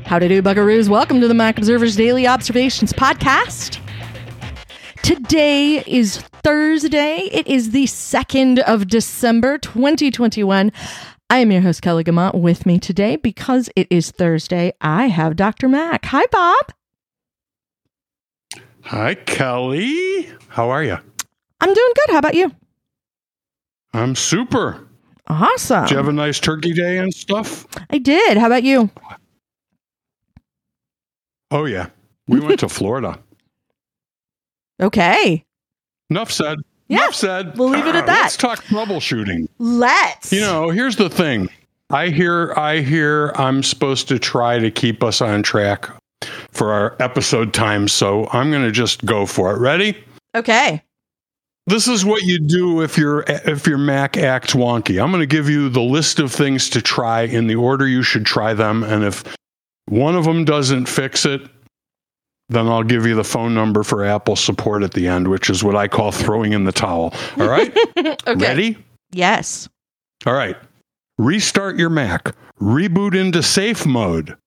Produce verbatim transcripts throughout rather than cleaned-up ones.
Howdy do, buckaroos. Welcome to the Mac Observer's Daily Observations podcast. Today is Thursday. It is the second of December, twenty twenty-one. I am your host, Kelly Gamont. With me today, because it is Thursday, I have Doctor Mac. Hi, Bob. Hi, Kelly. How are you? I'm doing good. How about you? I'm super. Awesome. Did you have a nice turkey day and stuff? I did. How about you? Oh, yeah. We went to Florida. Okay. Enough said. Yeah, Enough said. we'll leave it at that. Let's talk troubleshooting. Let's. You know, here's the thing. I hear, I hear I'm supposed to try to keep us on track for our episode time, so I'm going to just go for it. Ready? Okay. This is what you do if your if your Mac acts wonky. I'm going to give you the list of things to try in the order you should try them, and if one of them doesn't fix it, then I'll give you the phone number for Apple support at the end, which is what I call throwing in the towel. All right? Okay. Ready? Yes. All right. Restart your Mac. Reboot into safe mode.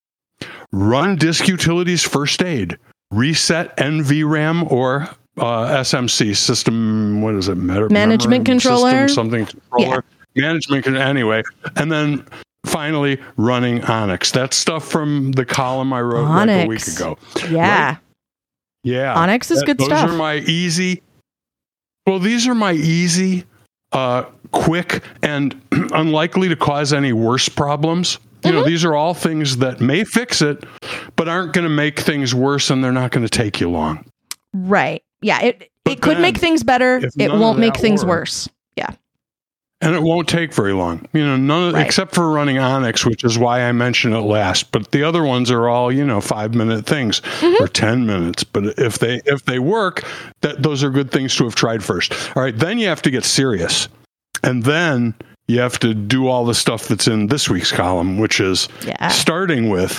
Run Disk Utilities First Aid. Reset N V RAM or uh, S M C, system, what is it? Meta- Management controller? System, something controller. Yeah. Management, anyway. And then finally, running Onyx. That's stuff from the column I wrote like a week ago. Yeah. Right? Yeah. Onyx is that, good those stuff. Those are my easy, well, these are my easy, uh, quick, and unlikely to cause any worse problems. You Mm-hmm. know, these are all things that may fix it, but aren't going to make things worse, and they're not going to take you long. Right. Yeah. It, But it could then, make things better. if It none won't of make that things works- worse. Yeah. And it won't take very long, you know, none of, Right. except for running Onyx, which is why I mentioned it last. But the other ones are all, you know, five minute things Mm-hmm. or ten minutes. But if they if they work, that those are good things to have tried first. All right, then you have to get serious, and then you have to do all the stuff that's in this week's column, which is Yeah. starting with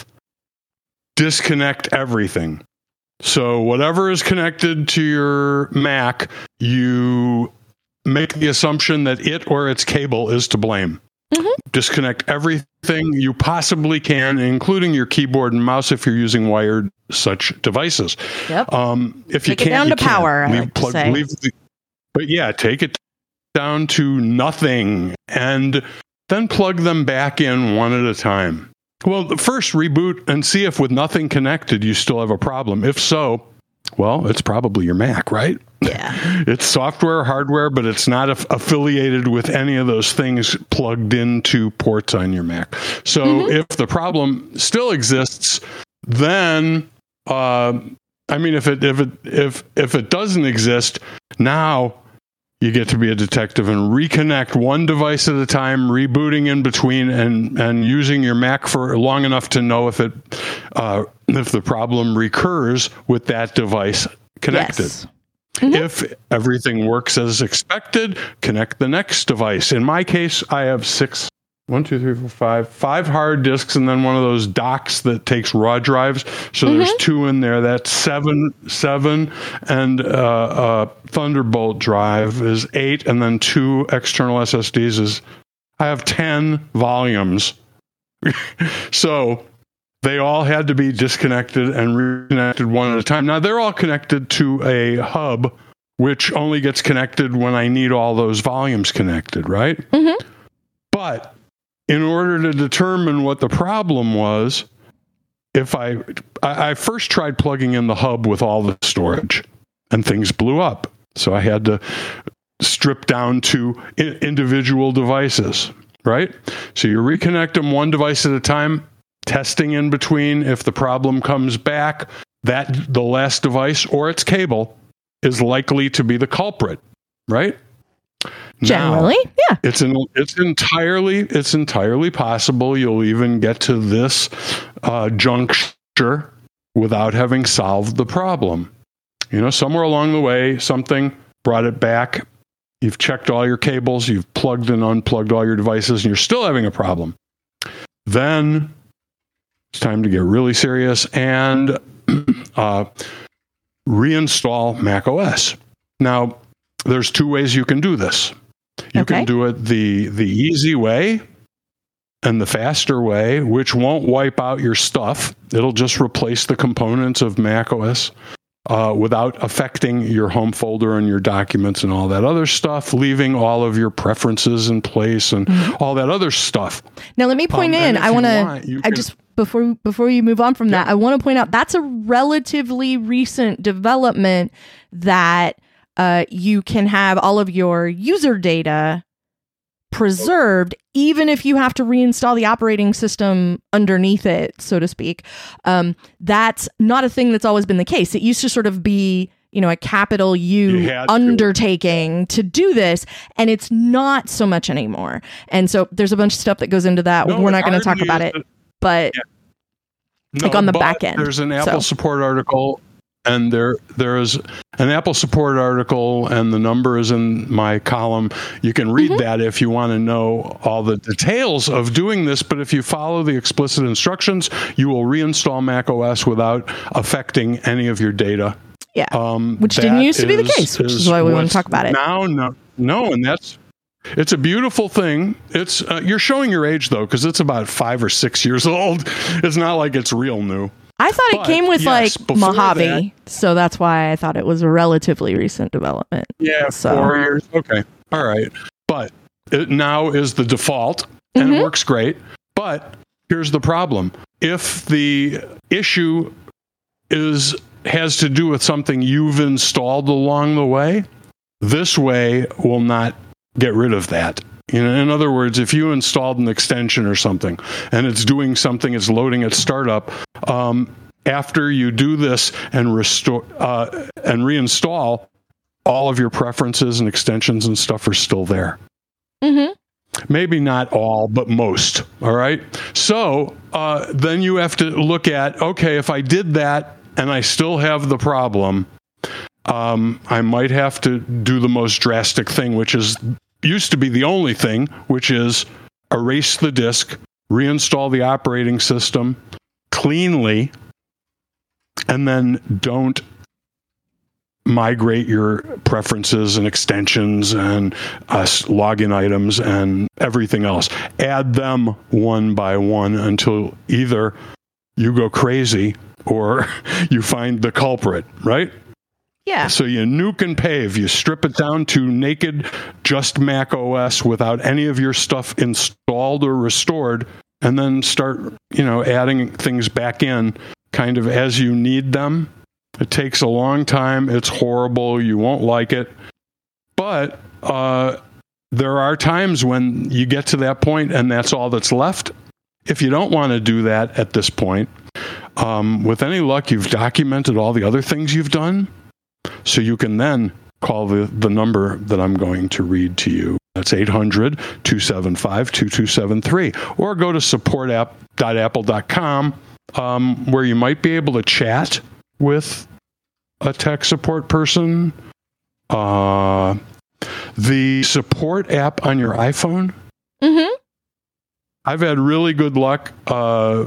disconnect everything. So whatever is connected to your Mac, you make the assumption that it or its cable is to blame. Mm-hmm. Disconnect everything you possibly can, including your keyboard and mouse if you're using wired such devices. Yep. Um, if Take you it can't, down you to power, I Leave, like to plug, say. leave the, but yeah, take it down to nothing and then plug them back in one at a time. Well, first reboot and see if with nothing connected, you still have a problem. If so, well, it's probably your Mac, right? Yeah. It's software, hardware, but it's not aff- affiliated with any of those things plugged into ports on your Mac. So Mm-hmm. if the problem still exists, then uh, I mean, if it if it if if it doesn't exist, now you get to be a detective and reconnect one device at a time, rebooting in between, and and using your Mac for long enough to know if it uh, if the problem recurs with that device connected. Yes. Mm-hmm. If everything works as expected, connect the next device. In my case, I have six, one, two, three, four, five, five hard disks, and then one of those docks that takes raw drives. So Mm-hmm. there's two in there. That's seven, seven, and uh, uh, Thunderbolt drive is eight, and then two external S S Ds is. I have ten volumes. So they all had to be disconnected and reconnected one at a time. Now, they're all connected to a hub, which only gets connected when I need all those volumes connected, right? Mm-hmm. But in order to determine what the problem was, if I, I I first tried plugging in the hub with all the storage, and things blew up. So I had to strip down to I- individual devices, right? So you reconnect them one device at a time, testing in between. If the problem comes back, that the last device or its cable is likely to be the culprit, right? Generally, Now, yeah. it's an, it's entirely it's entirely possible you'll even get to this uh, juncture without having solved the problem. You know, somewhere along the way, something brought it back. You've checked all your cables, you've plugged and unplugged all your devices, and you're still having a problem. Then it's time to get really serious and uh, reinstall macOS. Now, there's two ways you can do this. You Okay. can do it the the easy way, and the faster way, which won't wipe out your stuff. It'll just replace the components of macOS uh, without affecting your home folder and your documents and all that other stuff, leaving all of your preferences in place and mm-hmm. all that other stuff. Now, let me point um, in. I want to, I just, before, before you move on from yeah. that, I want to point out that's a relatively recent development that uh, you can have all of your user data preserved, even if you have to reinstall the operating system underneath it, so to speak. Um, that's not a thing that's always been the case. It used to sort of be, you know, a capital U undertaking to. to do this, and it's not so much anymore. And so there's a bunch of stuff that goes into that. No, We're not going to talk about it, it but yeah. no, like on the back end. There's an Apple so. support article. And there, there is an Apple support article, and the number is in my column. You can read mm-hmm. that if you want to know all the details of doing this. But if you follow the explicit instructions, you will reinstall macOS without affecting any of your data. Yeah, um, which didn't used to be the case, which is, is why we want to talk about it now. No, no, and that's it's a beautiful thing. It's uh, you're showing your age though, because it's about five or six years old. It's not like it's real new. I thought but, it came with yes, like Mojave, that, so that's why I thought it was a relatively recent development. Yeah, so. four years. Okay, all right. But it now is the default, and mm-hmm. it works great. But here's the problem: if the issue is has to do with something you've installed along the way, this way will not get rid of that. You know, in other words, if you installed an extension or something and it's doing something, it's loading at startup, um, after you do this and restore uh, and reinstall, all of your preferences and extensions and stuff are still there. Mm-hmm. Maybe not all, but most. All right. So uh, then you have to look at, okay, if I did that and I still have the problem, um, I might have to do the most drastic thing, which is used to be the only thing, which is erase the disk, reinstall the operating system cleanly, and then don't migrate your preferences and extensions and uh, login items and everything else. Add them one by one until either you go crazy or you find the culprit, right? Yeah. So you nuke and pave. You strip it down to naked, just Mac O S without any of your stuff installed or restored, and then start, you know, adding things back in kind of as you need them. It takes a long time. It's horrible. You won't like it. But uh, there are times when you get to that point and that's all that's left. If you don't want to do that at this point, um, with any luck, you've documented all the other things you've done. So you can then call the, the number that I'm going to read to you. That's eight hundred, two seven five, two two seven three. Or go to support app dot apple dot com, um, where you might be able to chat with a tech support person. Uh, the support app on your iPhone. Mm-hmm. I've had really good luck uh,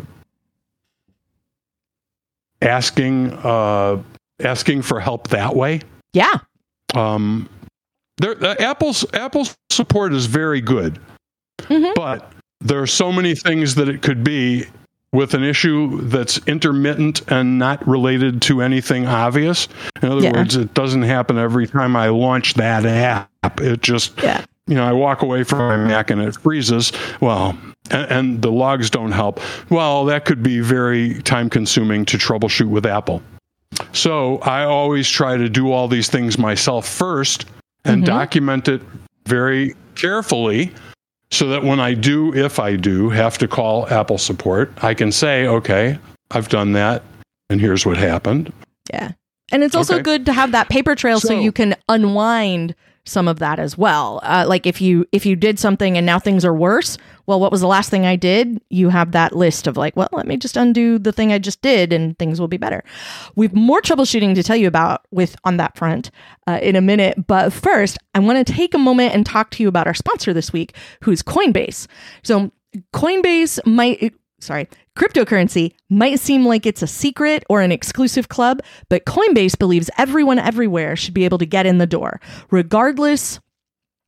asking... Uh, asking for help that way. Yeah. Um, there, uh, Apple's Apple's support is very good, mm-hmm. but there are so many things that it could be with an issue that's intermittent and not related to anything obvious. In other yeah. words, it doesn't happen every time I launch that app. It just, yeah. you know, I walk away from my Mac and it freezes. Well, and, and the logs don't help. Well, that could be very time consuming to troubleshoot with Apple. So I always try to do all these things myself first and mm-hmm. document it very carefully so that when I do, if I do, have to call Apple support, I can say, okay, I've done that, and here's what happened. Yeah. And it's also okay. good to have that paper trail so, so you can unwind some of that as well. Uh, like if you if you did something and now things are worse, well, what was the last thing I did? You have that list of like, well, let me just undo the thing I just did and things will be better. We've more troubleshooting to tell you about with on that front uh, in a minute. But first, I want to take a moment and talk to you about our sponsor this week, who's Coinbase. So Coinbase might... Sorry, cryptocurrency might seem like it's a secret or an exclusive club, but Coinbase believes everyone everywhere should be able to get in the door, regardless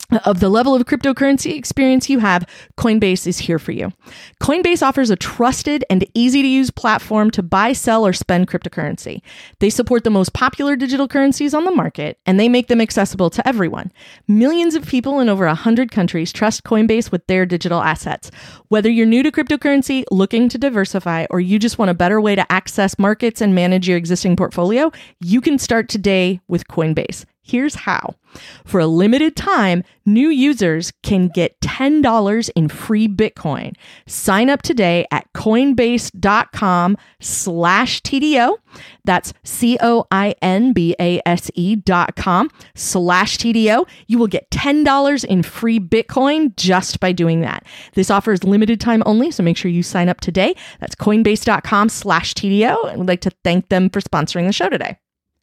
of the level of cryptocurrency experience you have, Coinbase is here for you. Coinbase offers a trusted and easy-to-use platform to buy, sell, or spend cryptocurrency. They support the most popular digital currencies on the market, and they make them accessible to everyone. Millions of people in over one hundred countries trust Coinbase with their digital assets. Whether you're new to cryptocurrency, looking to diversify, or you just want a better way to access markets and manage your existing portfolio, you can start today with Coinbase. Here's how. For a limited time, new users can get ten dollars in free Bitcoin. Sign up today at coinbase.com slash TDO. That's C-O-I-N-B-A-S-E dot com slash TDO. You will get ten dollars in free Bitcoin just by doing that. This offer is limited time only, so make sure you sign up today. That's coinbase.com slash TDO. And we'd like to thank them for sponsoring the show today.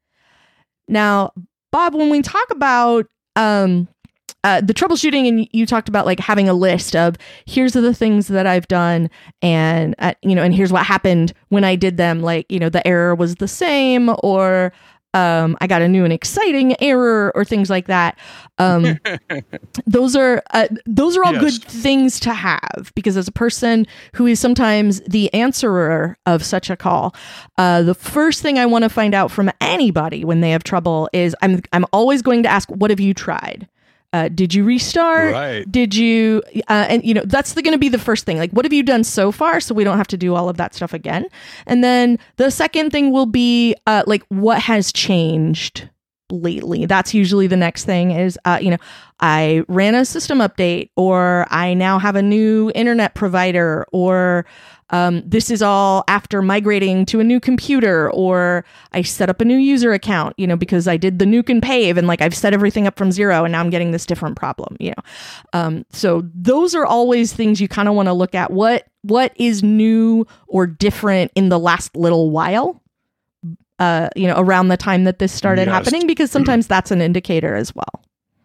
Now, Bob, when we talk about um, uh, the troubleshooting, and you talked about like having a list of here's the things that I've done, and uh, you know, and here's what happened when I did them. Like, you know, the error was the same, or um, I got a new and exciting error, or things like that. Um, those are uh, those are all yes. good things to have, because as a person who is sometimes the answerer of such a call, uh, the first thing I want to find out from anybody when they have trouble is I'm I'm always going to ask, what have you tried? Uh, did you restart? Right. Did you, uh, and you know, that's going to be the first thing. Like, what have you done so far? So we don't have to do all of that stuff again. And then the second thing will be, uh, like, what has changed lately? That's usually the next thing is, uh, you know, I ran a system update, or I now have a new internet provider, or Um, this is all after migrating to a new computer, or I set up a new user account, you know, because I did the nuke and pave, and like I've set everything up from zero, and now I'm getting this different problem, you know. Um, so those are always things you kind of want to look at. What what is new or different in the last little while, uh, you know, around the time that this started yes. happening, because sometimes that's an indicator as well.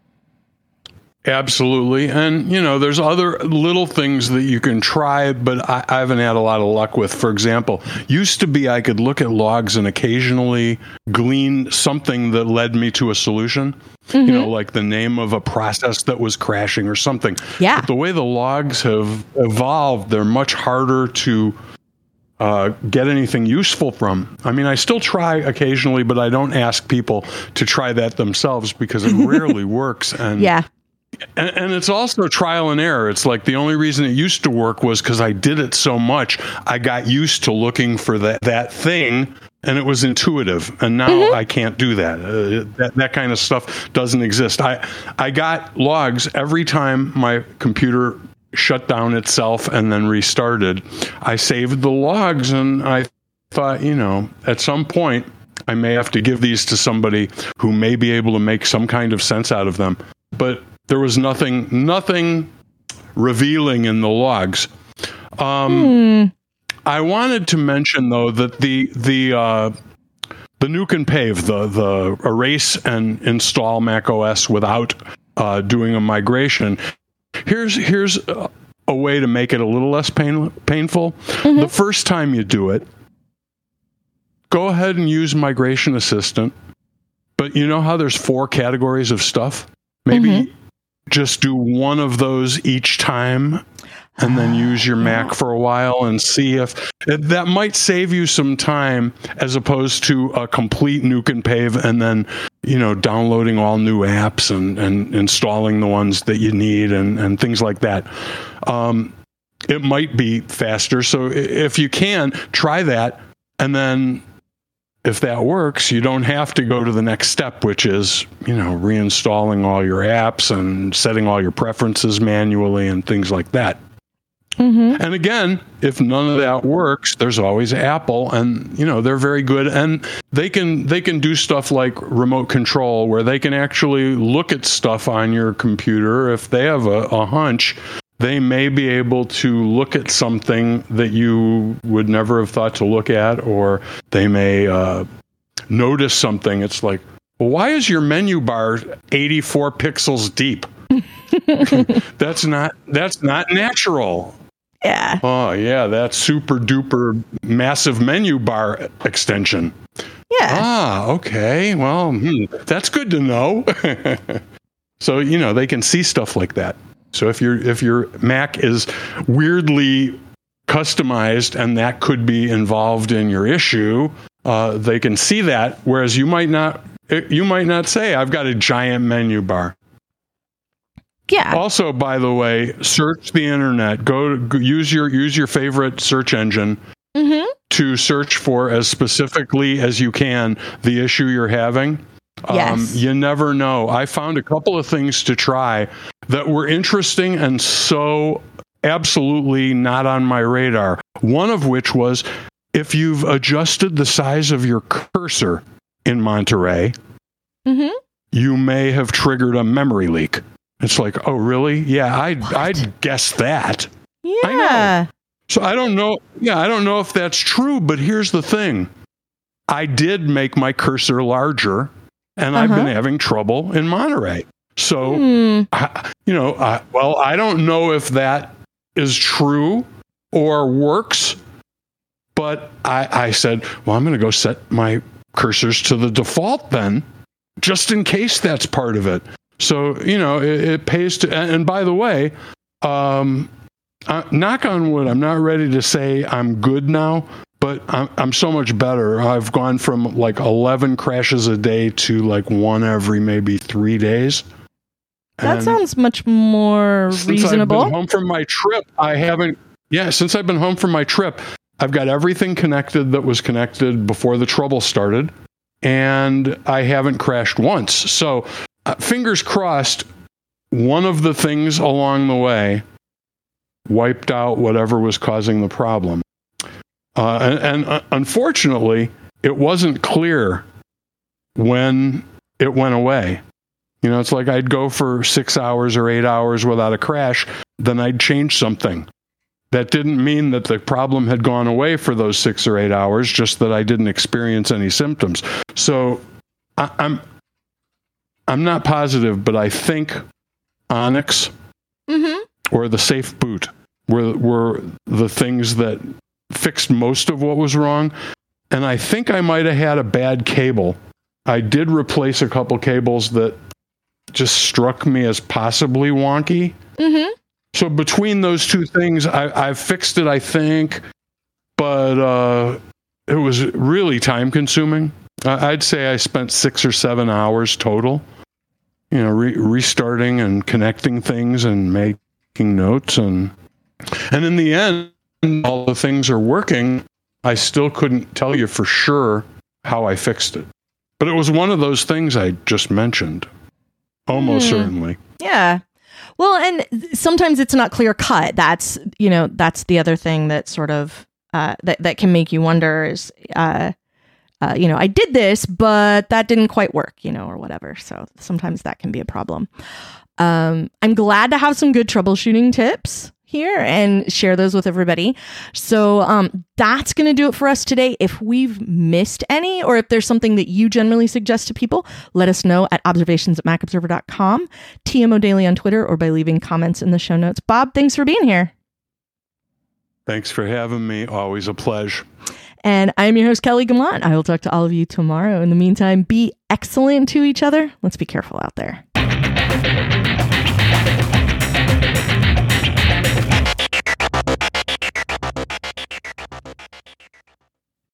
Absolutely. And, you know, there's other little things that you can try, but I, I haven't had a lot of luck with. For example, used to be I could look at logs and occasionally glean something that led me to a solution, mm-hmm. you know, like the name of a process that was crashing or something. Yeah. But the way the logs have evolved, they're much harder to uh, get anything useful from. I mean, I still try occasionally, but I don't ask people to try that themselves because it rarely works. And yeah. And, and it's also trial and error. It's like the only reason it used to work was because I did it so much. I got used to looking for that, that thing, and it was intuitive. And now mm-hmm. I can't do that. Uh, that. That kind of stuff doesn't exist. I, I got logs every time my computer shut down itself and then restarted. I saved the logs, and I thought, you know, at some point, I may have to give these to somebody who may be able to make some kind of sense out of them. But there was nothing, nothing revealing in the logs. Um, hmm. I wanted to mention, though, that the the uh, the nuke and pave, the the erase and install macOS without uh, doing a migration. Here's here's a, a way to make it a little less pain, painful. Mm-hmm. The first time you do it, go ahead and use Migration Assistant. But you know how there's four categories of stuff? Maybe. Mm-hmm. Just do one of those each time, and then use your Mac for a while and see if that might save you some time, as opposed to a complete nuke and pave and then, you know, downloading all new apps and, and installing the ones that you need and, and things like that. Um, it might be faster. So if you can, try that. And then if that works, you don't have to go to the next step, which is, you know, reinstalling all your apps and setting all your preferences manually and things like that. Mm-hmm. And again, if none of that works, there's always Apple, and, you know, they're very good, and they can they can do stuff like remote control, where they can actually look at stuff on your computer. If they have a, a hunch, they may be able to look at something that you would never have thought to look at, or they may uh, notice something. It's like, well, why is your menu bar eighty-four pixels deep? that's not that's not natural. Yeah. Oh, yeah, that's super duper massive menu bar extension. Yeah. Ah, okay. Well, hmm, that's good to know. So, you know, they can see stuff like that. So if your if your Mac is weirdly customized and that could be involved in your issue, uh, they can see that. Whereas you might not, you might not say, I've got a giant menu bar. Yeah. Also, by the way, search the internet. Go, go use your use your favorite search engine mm-hmm. to search for as specifically as you can the issue you're having. Yes. Um, you never know. I found a couple of things to try that were interesting and so absolutely not on my radar. One of which was if you've adjusted the size of your cursor in Monterey, mm-hmm. you may have triggered a memory leak. It's like, oh, really? Yeah, I'd, I'd guess that. Yeah. I know. So I don't know. Yeah, I don't know if that's true, but here's the thing. I did make my cursor larger, and uh-huh. I've been having trouble in Monterey. So, mm. I, you know, I, well, I don't know if that is true or works, but I, I said, well, I'm going to go set my cursors to the default then, just in case that's part of it. So, you know, it, it pays to, and, and by the way, um, uh, knock on wood, I'm not ready to say I'm good now, but I'm, I'm so much better. I've gone from like eleven crashes a day to like one every maybe three days. That and sounds much more reasonable. Since I've been home from my trip, I haven't, yeah, since I've been home from my trip, I've got everything connected that was connected before the trouble started, and I haven't crashed once. So, uh, fingers crossed, one of the things along the way wiped out whatever was causing the problem. Uh, and and uh, unfortunately, it wasn't clear when it went away. You know, it's like I'd go for six hours or eight hours without a crash, then I'd change something. That didn't mean that the problem had gone away for those six or eight hours, just that I didn't experience any symptoms. So I, I'm I'm not positive, but I think Onyx mm-hmm. or the Safe Boot were were the things that fixed most of what was wrong. And I think I might have had a bad cable. I did replace a couple cables that just struck me as possibly wonky. Mm-hmm. So between those two things, I, I've fixed it, I think, but uh, it was really time consuming. I'd say I spent six or seven hours total, you know, re- restarting and connecting things and making notes. And, and in the end, all the things are working. I still couldn't tell you for sure how I fixed it. But it was one of those things I just mentioned. Almost mm. certainly. Yeah. Well, and sometimes it's not clear cut. That's, you know, that's the other thing that sort of, uh, that, that can make you wonder is, uh, uh, you know, I did this, but that didn't quite work, you know, or whatever. So sometimes that can be a problem. Um, I'm glad to have some good troubleshooting tips here and share those with everybody. So um, that's going to do it for us today. If we've missed any, or if there's something that you generally suggest to people, let us know at observations at mac observer dot com, T M O Daily on Twitter, or by leaving comments in the show notes. Bob, thanks for being here. Thanks for having me. Always a pleasure. And I'm your host, Kelly Gamont. I will talk to all of you tomorrow. In the meantime, be excellent to each other. Let's be careful out there.